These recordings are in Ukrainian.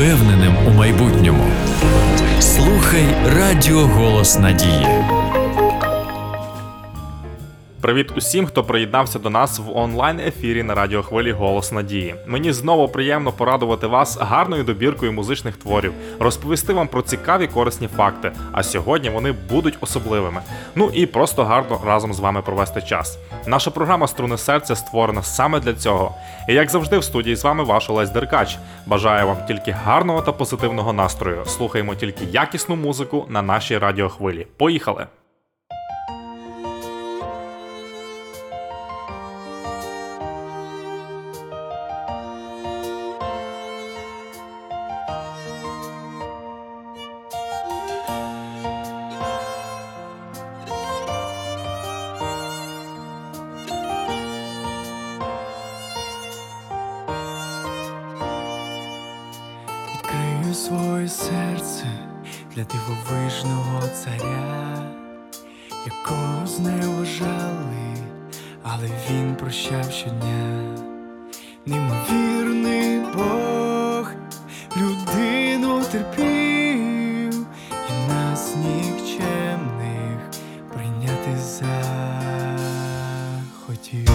впевненим у майбутньому. Слухай Радіо Голос Надії. Привіт усім, хто приєднався до нас в онлайн-ефірі на радіохвилі «Голос Надії». Мені знову приємно порадувати вас гарною добіркою музичних творів, розповісти вам про цікаві корисні факти, а сьогодні вони будуть особливими. Ну і просто гарно разом з вами провести час. Наша програма «Струни серця» створена саме для цього. І як завжди в студії з вами ваш Олесь Деркач. Бажаю вам тільки гарного та позитивного настрою. Слухаємо тільки якісну музику на нашій радіохвилі. Поїхали! Своє серце для дивовижного царя, якого зневажали, але він прощав щодня. Неймовірний Бог людину терпів і нас нікчемних прийняти захотів.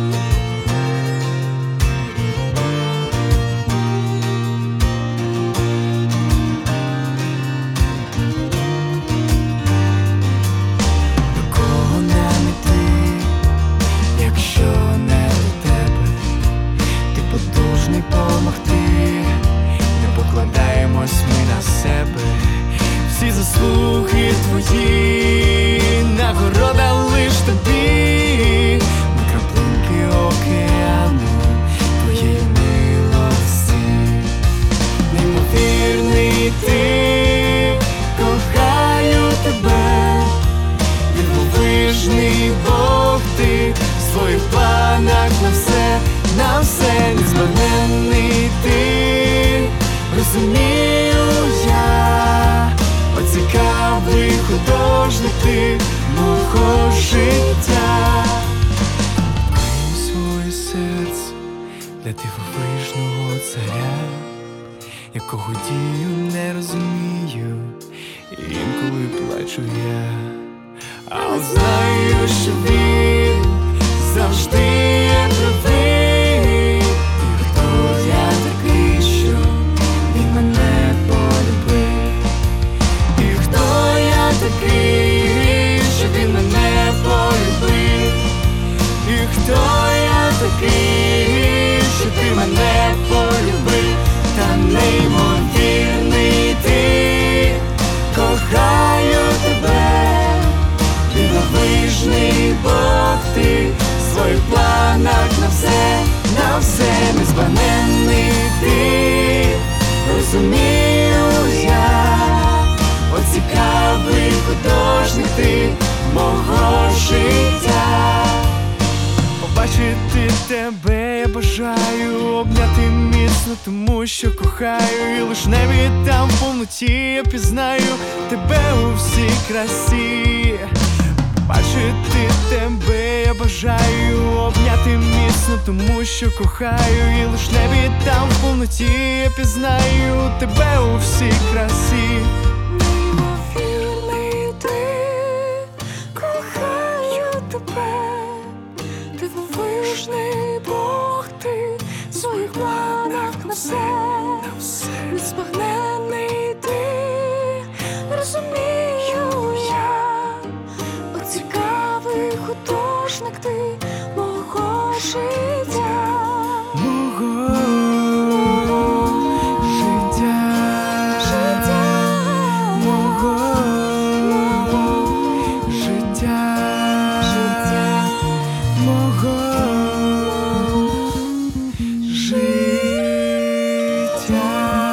Всі заслуги твої, нагорода лиш тобі. Ми краплинки океану твоєї милості. Неймовірний ти, кохаю тебе. Дивовижний Бог ти, в своїх планах на все незбагненний ти. Розумію я, оцікавий художник ти мого життя. Відкрию своє серце для дивовижного царя, якого дію не розумію, інколи плачу я. Але знаю, що він завжди є правий. І хто я такий, що він мене полюбив? І хто я такий, що він мене полюбив? І хто я такий, що ти мене полюбив? Та неймовірний ти, кохаю тебе. Дивовижний Бог ти, в своїх планах на все незбагненний ти. Розумію я, оцікавий художник ти мого життя. Побачити тебе я бажаю, обняти міцно, тому що кохаю. І лиш небі там в повноті я пізнаю тебе у всій красі. Побачити тебе я бажаю, обняти міцно, тому що кохаю. І лиш небі там в повноті я пізнаю тебе у всій красі. Неймовірний ти, кохаю тебе. Дивовижний Бог ти, в своїх планах на все незбагненний ти. Розумію я, оцікавий художник ти мого життя. Мого життя. Мого життя. Мого життя.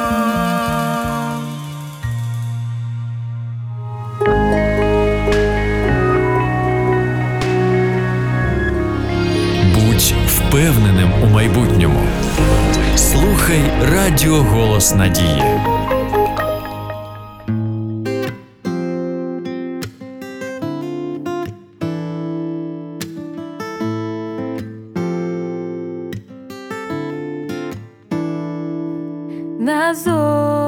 Будь впевненим у майбутньому. Слухай Радіо Голос Надії. на зорі.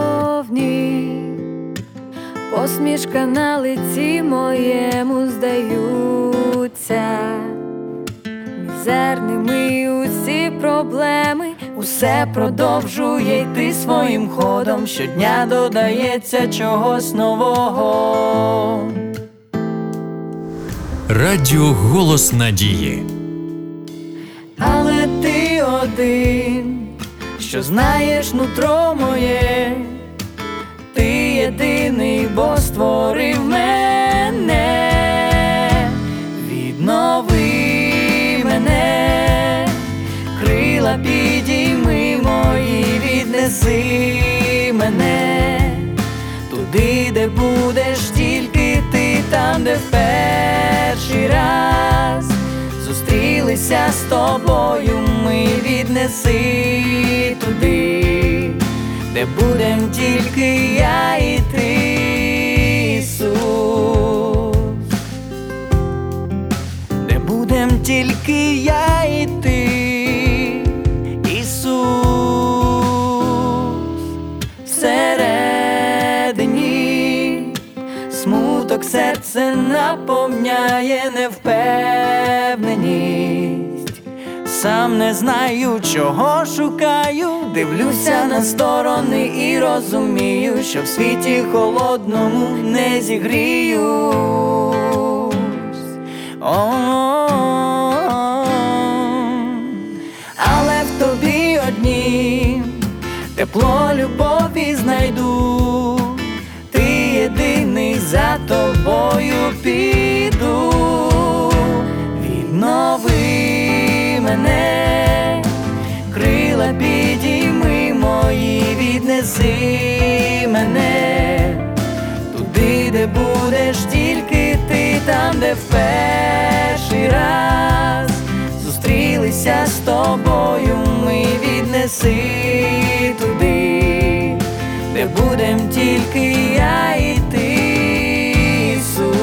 усмішка на лиці моєму здаються мізерними усі проблеми. Усе продовжує йти своїм ходом, щодня додається чогось нового. Радіо «Голос надії». Але ти один, що знаєш нутро моє, ти єдиний, бо створив мене. Віднови мене, крила підійми мої, віднеси мене туди, де будеш тільки ти, там, де в перший раз зустрілися з тобою ми, віднеси туди, де будем тільки я і ти, Ісус, де будем тільки я і ти, Ісус. Всередині смуток серце наповняє, невпевненість. Сам не знаю, чого шукаю, дивлюся на сторони і розумію, що в світі холодному не зігріюсь. Але в тобі однім тепло любові знайду, ти єдиний, за тобою піду. Віднови мене, крила підійми мої, віднеси мене туди, де будеш тільки ти, там, де в перший раз зустрілися з тобою ми, віднеси туди, де будем тільки я і ти, Ісус.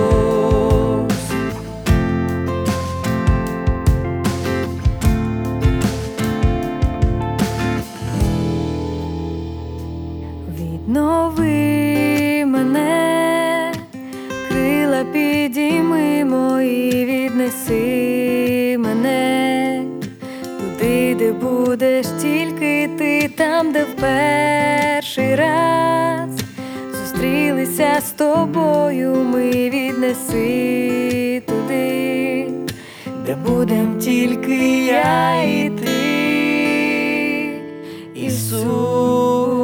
Віднови мене, крила підійми мої, віднеси мене туди, де будеш тільки ти, там, де в перший раз зустрілися з тобою ми, віднеси туди, де будем тільки я і ти, Ісус.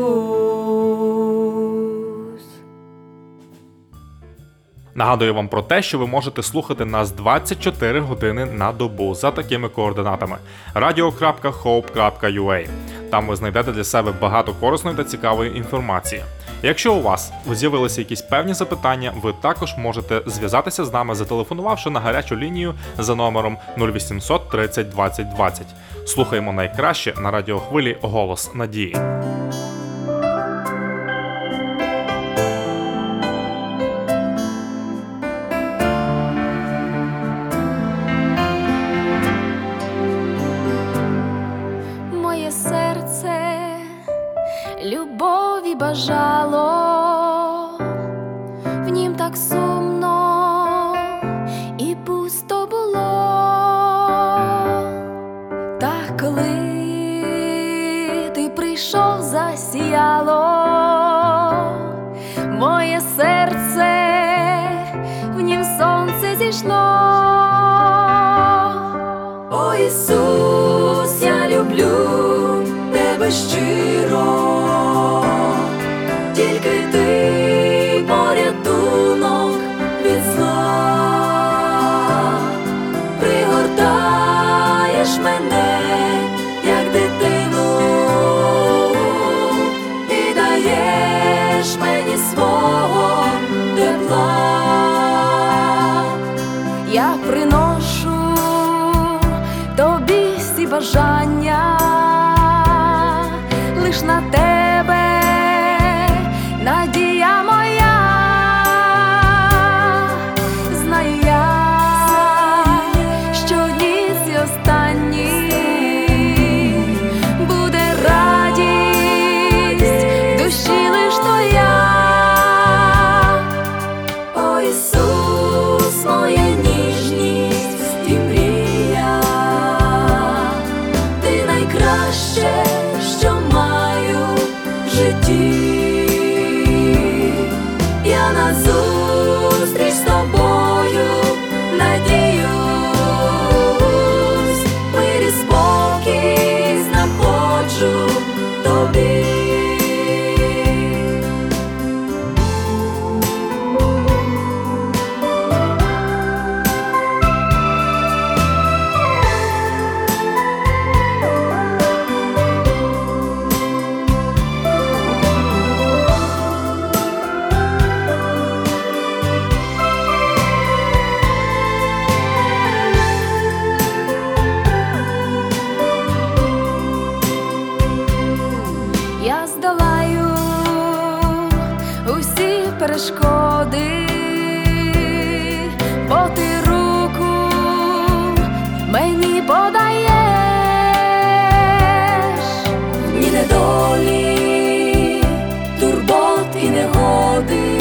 Нагадую вам про те, що ви можете слухати нас 24 години на добу за такими координатами: radio.hope.ua. Там ви знайдете для себе багато корисної та цікавої інформації. Якщо у вас з'явилися якісь певні запитання, ви також можете зв'язатися з нами, зателефонувавши на гарячу лінію за номером 0800 30 20 20. Слухаємо найкраще на радіохвилі «Голос надії». Моє серце любові бажало, в нім так сумно і пусто було. Та коли ти прийшов, засіяло моє серце, в нім сонце зійшло. О, Ісус, я люблю тебе щиро, тільки ти порятунок від зла, пригортаєш мене, як дитину, і даєш мені свого тепла. Я приношу тобі всі бажання, лиш на тебе надія моя. Знаю я, що одні ці останні буде радість душі лиш твоя. перешкоди, бо ти руку мені подаєш. Ні недолі, турбот і негоди,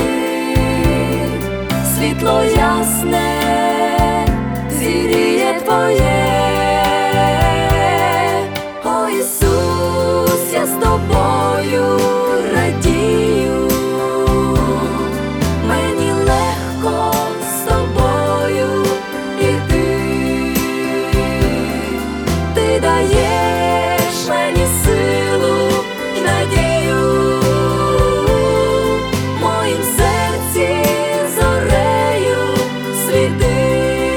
світло ясне зігріє твоє. О, Ісус, я з тобою радію, мені легко з тобою іти. Ти даєш мені силу й надію, в моїм серці зорею світи.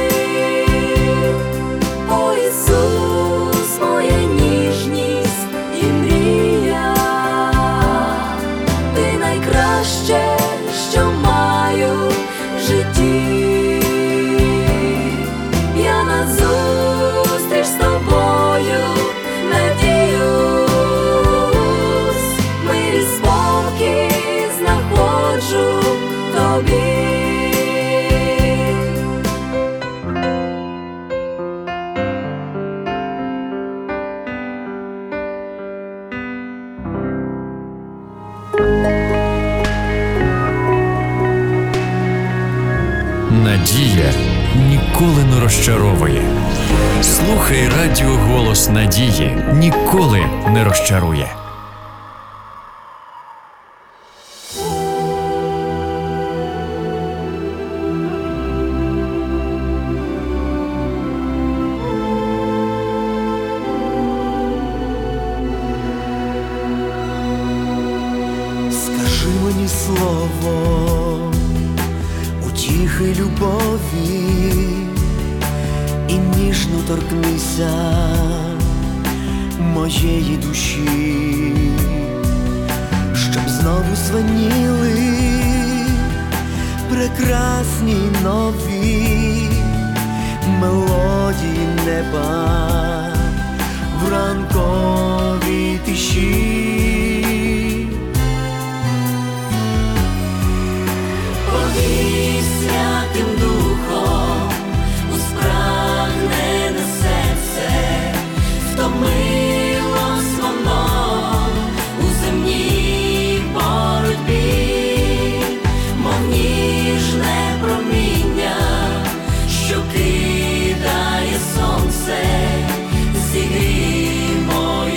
О, Ісус, моя ніжність і мрія, ти найкраще, що маю в житті. Я назустріч з тобою надіюсь, мир і спокій знаходжу в тобі. Надія ніколи не розчаровує. Слухай радіо «Голос надії» ніколи не розчарує. Скажи мені слово утіхи любові і ніжно торкнися моєї душі, щоб знову звеніли прекрасні нові мелодії неба в ранковій тиші. Повій Святим Духом у спрагнене серце, втомилось воно у земній боротьбі, мов ніжне проміння, що кидає сонце, зігрій мою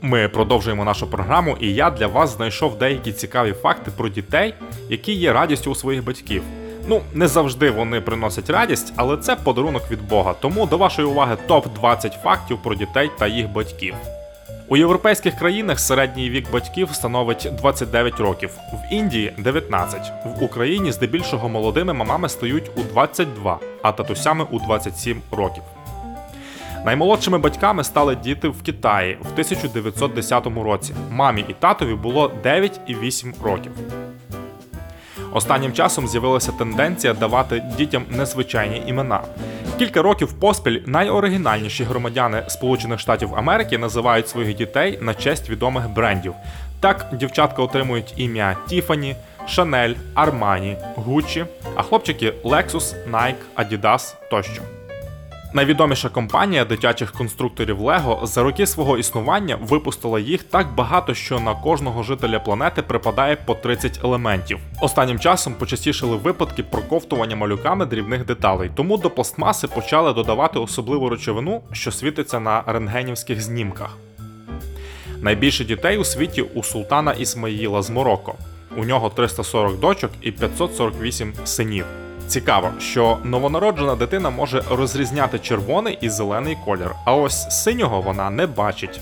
Ми продовжуємо нашу програму, і я для вас знайшов деякі цікаві факти про дітей, які є радістю у своїх батьків. Не завжди вони приносять радість, але це подарунок від Бога. Тому до вашої уваги топ-20 фактів про дітей та їх батьків. У європейських країнах середній вік батьків становить 29 років, в Індії – 19. В Україні здебільшого молодими мамами стають у 22, а татусями у 27 років. Наймолодшими батьками стали діти в Китаї в 1910 році. Мамі і татові було 9 і 8 років. Останнім часом з'явилася тенденція давати дітям незвичайні імена. Кілька років поспіль найоригінальніші громадяни Сполучених Штатів Америки називають своїх дітей на честь відомих брендів. Так, дівчатка отримують ім'я Тіфані, Шанель, Армані, Гуччі, а хлопчики – Lexus, Nike, Adidas тощо. Найвідоміша компанія дитячих конструкторів Lego за роки свого існування випустила їх так багато, що на кожного жителя планети припадає по 30 елементів. Останнім часом почастішали випадки проковтування малюками дрібних деталей, тому до пластмаси почали додавати особливу речовину, що світиться на рентгенівських знімках. Найбільше дітей у світі у султана Ісмаїла з Марокко. У нього 340 дочок і 548 синів. Цікаво, що новонароджена дитина може розрізняти червоний і зелений колір, а ось синього вона не бачить.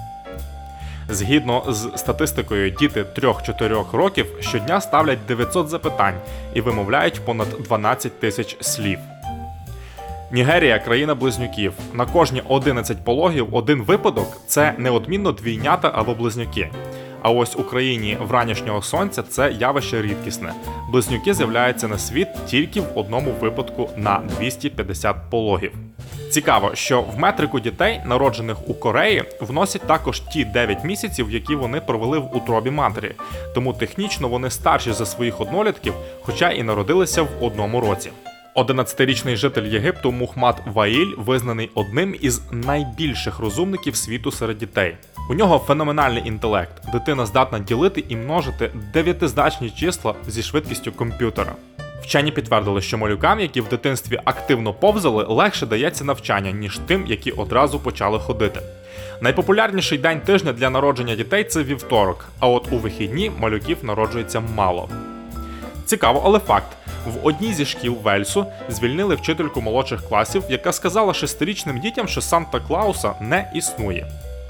Згідно з статистикою, діти 3-4 років щодня ставлять 900 запитань і вимовляють понад 12 тисяч слів. Нігерія – країна близнюків. На кожні 11 пологів один випадок – це неодмінно двійнята або близнюки. А ось у країні вранішнього сонця це явище рідкісне. Близнюки з'являються на світ тільки в одному випадку на 250 пологів. Цікаво, що в метрику дітей, народжених у Кореї, вносять також ті 9 місяців, які вони провели в утробі матері. Тому технічно вони старші за своїх однолітків, хоча і народилися в одному році. 11-річний житель Єгипту Мухмад Ваїль визнаний одним із найбільших розумників світу серед дітей. У нього феноменальний інтелект. Дитина здатна ділити і множити 9-значні числа зі швидкістю комп'ютера. Вчені підтвердили, що малюкам, які в дитинстві активно повзали, легше дається навчання, ніж тим, які одразу почали ходити. Найпопулярніший день тижня для народження дітей – це вівторок, а от у вихідні малюків народжується мало. Цікаво, але факт. В одній зі шкіл Вельсу звільнили вчительку молодших класів, яка сказала 6-річним дітям, що Санта-Клауса не існує.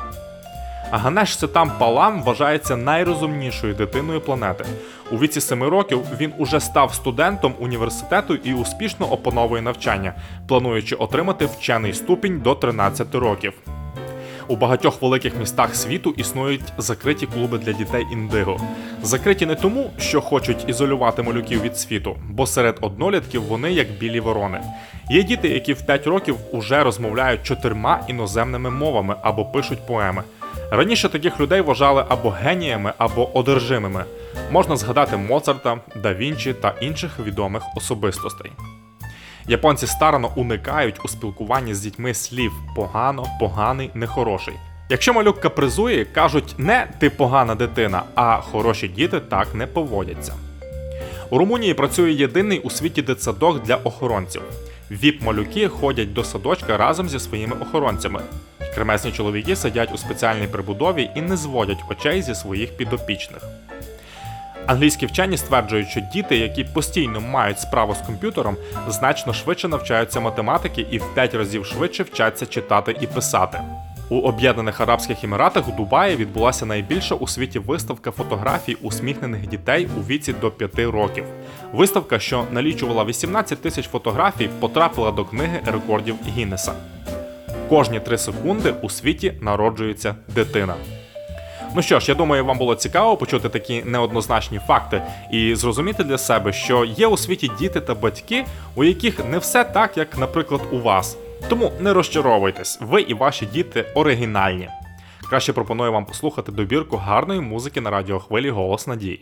А Ганеш Сетам Палам вважається найрозумнішою дитиною планети. У віці 7 років він уже став студентом університету і успішно опановує навчання, плануючи отримати вчений ступінь до 13 років. У багатьох великих містах світу існують закриті клуби для дітей індиго. Закриті не тому, що хочуть ізолювати малюків від світу, бо серед однолітків вони як білі ворони. Є діти, які в 5 років уже розмовляють 4 іноземними мовами або пишуть поеми. Раніше таких людей вважали або геніями, або одержимими. Можна згадати Моцарта, Да Вінчі та інших відомих особистостей. Японці старанно уникають у спілкуванні з дітьми слів «погано», «поганий», «нехороший». Якщо малюк капризує, кажуть не «ти погана дитина», а «хороші діти так не поводяться». У Румунії працює єдиний у світі дитсадок для охоронців. ВІП-малюки ходять до садочка разом зі своїми охоронцями. Кремезні чоловіки сидять у спеціальній прибудові і не зводять очей зі своїх підопічних. Англійські вчені стверджують, що діти, які постійно мають справу з комп'ютером, значно швидше навчаються математики і в 5 разів швидше вчаться читати і писати. У Об'єднаних Арабських Еміратах у Дубаї відбулася найбільша у світі виставка фотографій усміхнених дітей у віці до 5 років. Виставка, що налічувала 18 тисяч фотографій, потрапила до книги рекордів Гіннеса. Кожні 3 секунди у світі народжується дитина. Ну що ж, я думаю, вам було цікаво почути такі неоднозначні факти і зрозуміти для себе, що є у світі діти та батьки, у яких не все так, як, наприклад, у вас. Тому не розчаровуйтесь, ви і ваші діти оригінальні. Краще пропоную вам послухати добірку гарної музики на радіохвилі «Голос Надії».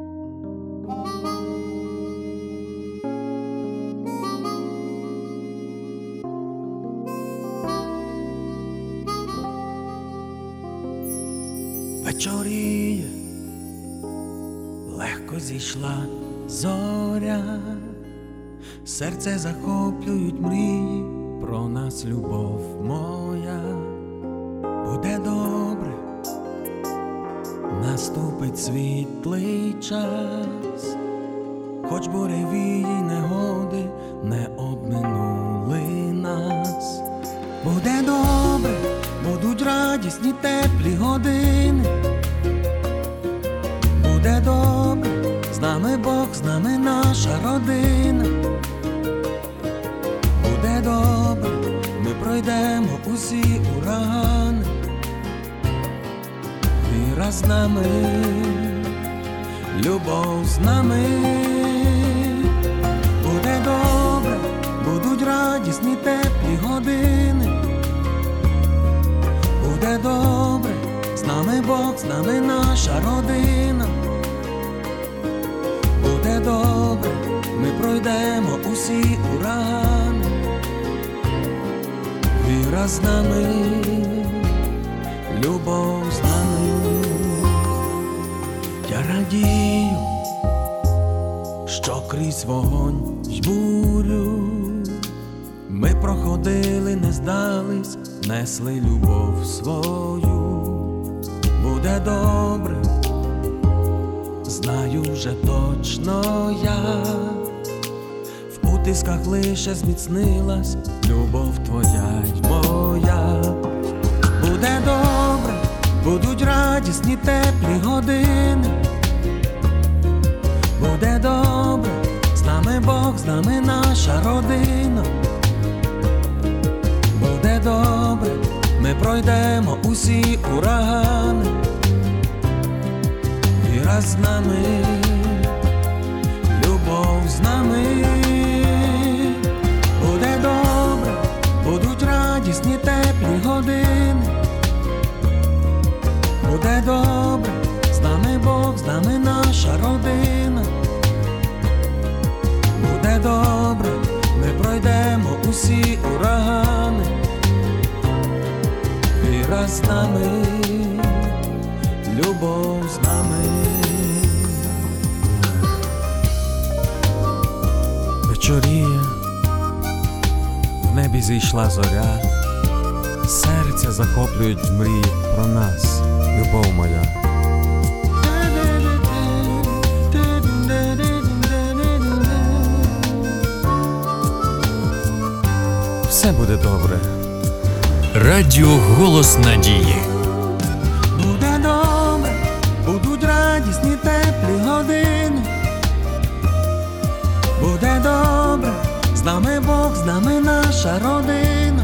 Вечоріє, легко зійшла зоря, серце захоплюють мрії, про нас любов моя. Буде добре, наступить світлий час, хоч буревії негоди не обминули нас. Буде добре, будуть радісні теплі години. Буде добре, з нами Бог, з нами наша родина. Буде добре, ми пройдемо усі урагани. Віра з нами, любов з нами. Буде добре, будуть радісні теплі години. Буде добре, з нами Бог, з нами наша родина. Буде добре, ми пройдемо усі урагани. Віра з нами, любов з нами. Я радію, що крізь вогонь й бурю ми проходили, не здались, несли любов свою. Буде добре, знаю вже точно я, в утисках лише зміцнилась любов твоя й моя. Буде добре, будуть радісні теплі години. Буде добре, з нами Бог, з нами наша родина. Буде добре, ми пройдемо усі урагани. Віра з нами, любов з нами. Буде добре, будуть радісні теплі години. Буде добре, з нами Бог, з нами наша родина. Буде добре, ми пройдемо усі урагани. Віра з нами, любов з нами. Вечоріє, в небі зійшла зоря, серця захоплюють мрії про нас, любов моя. Все буде добре. Радіо «Голос надії». Буде добре, будуть радісні теплі години. Буде добре, з нами Бог, з нами наша родина.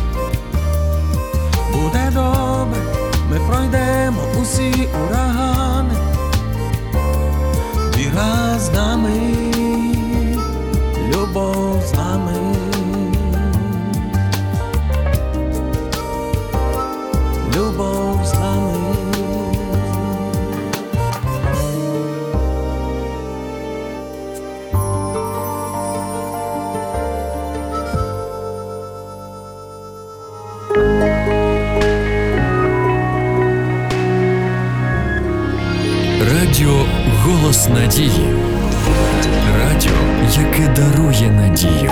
Буде добре, ми пройдемо усі урагани. Віра з нами, любов з нами. Любов з нами. Радіо «Голос надії». Радіо, яке дарує надію.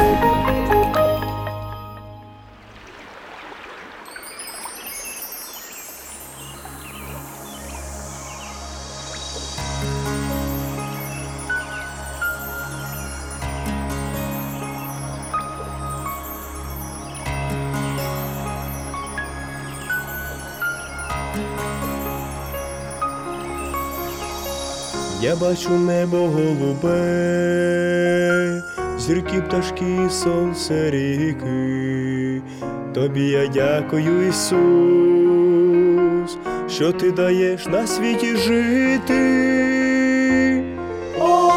Я бачу небо голубе, зірки, пташки, сонце, ріки. Тобі я дякую, Ісус, що ти даєш на світі жити. О,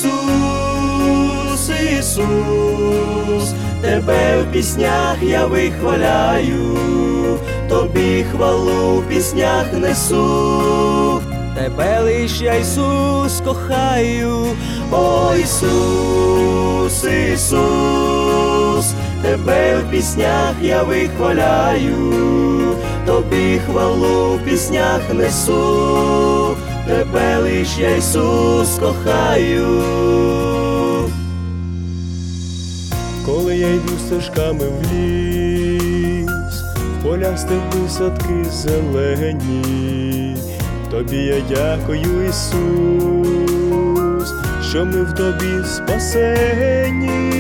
Ісус, Ісус, тебе в піснях я вихваляю, тобі хвалу в піснях несу. Тебе лиш я, Ісус, кохаю. О, Ісус, Ісус, тебе в піснях я вихваляю, тобі хвалу в піснях несу. Тебе лиш я, Ісус, кохаю. Коли я йду стежками в ліс, в полях степи садки зелені, Тобі я дякую, Ісус, що ми в Тобі спасені.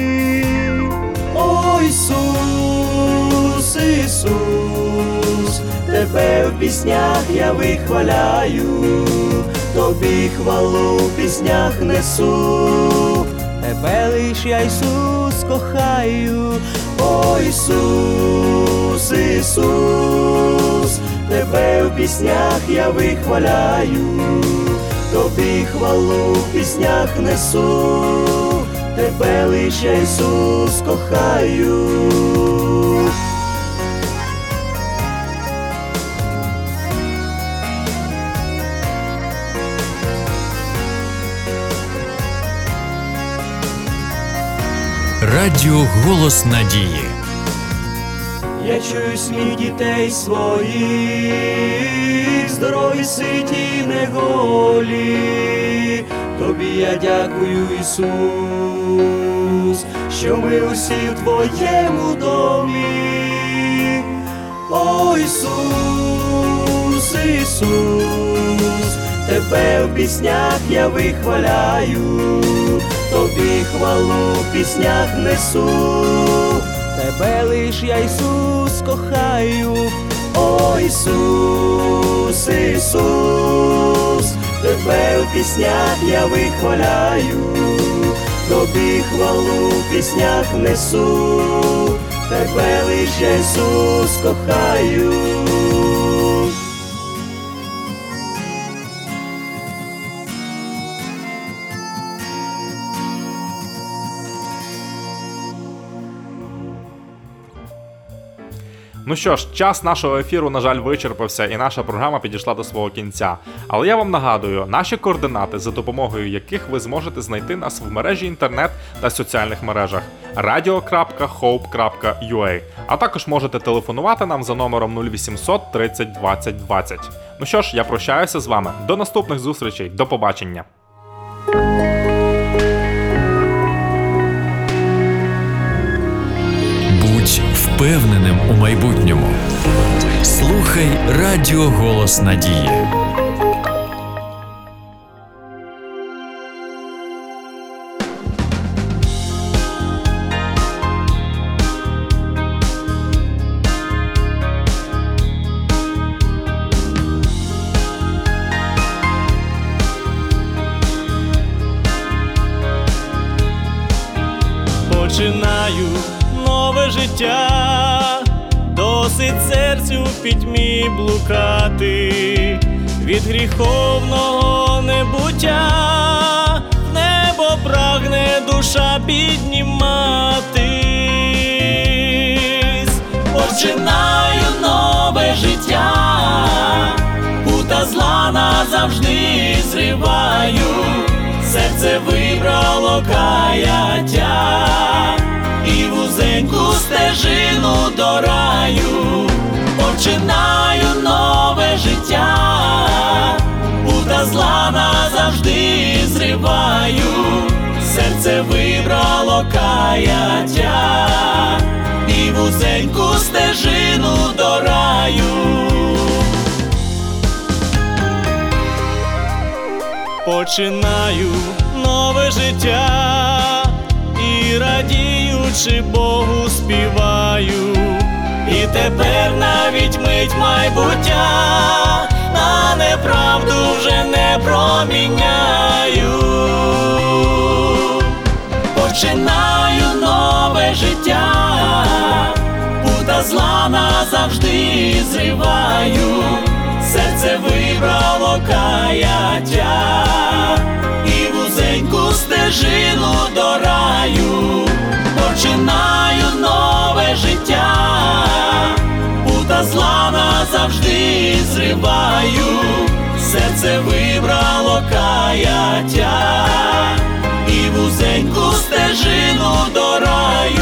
О, Ісус, Ісус, Тебе в піснях я вихваляю, Тобі хвалу в піснях несу. Тебе лиш я, Ісус, кохаю. О, Ісус, Ісус, Тебе в піснях я вихваляю, Тобі хвалу в піснях несу. Тебе лиш я, Ісус, кохаю. Радіо «Голос надії». Я чую сміх дітей своїх, здорові, ситі, не голі. Тобі я дякую, Ісус, що ми усі в Твоєму домі. О, Ісус, Ісус, Тебе в піснях я вихваляю, Тобі хвалу в піснях несу. Тебе лиш я, Ісус, кохаю. О, Ісус, Ісус, Тебе в піснях я вихваляю, Тобі хвалу в піснях несу. Тебе лиш я, Ісус, кохаю. Ну що ж, час нашого ефіру, на жаль, вичерпався, і наша програма підійшла до свого кінця. Але я вам нагадую, наші координати, за допомогою яких ви зможете знайти нас в мережі інтернет та соціальних мережах radio.hope.ua, а також можете телефонувати нам за номером 0800 30 20 20. Ну що ж, я прощаюся з вами. До наступних зустрічей. До побачення. Будь впевненим у майбутньому. Слухай Радіо «Голос надії». Починаю нове життя, досить серцю в пітьмі блукати, від гріховного небуття в небо прагне душа підніматись. Починаю нове життя, пута зла назавжди зриваю, серце вибрало каяття і вузеньку стежину до раю. Починаю нове життя, пута зла назавжди зриваю, серце вибрало каяття і вузеньку стежину до раю. Починаю нове життя і радіючи Богу співаю, і тепер навіть мить майбуття на неправду вже не проміняю. Починаю нове життя, пута зла назавжди зриваю, серце вибрало каяття і вузеньку стежину до раю. Починаю нове життя, пута зла назавжди зриваю, серце вибрало каяття і вузеньку стежину до раю.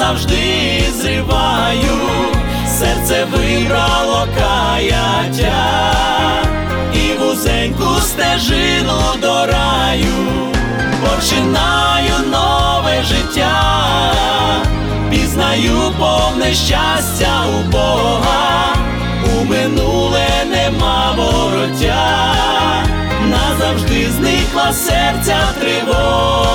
назавжди зриваю, серце вибрало каяття і вузеньку стежину до раю. Починаю нове життя, пізнаю повне щастя у Бога, у минуле нема вороття, назавжди зникла серця тривога.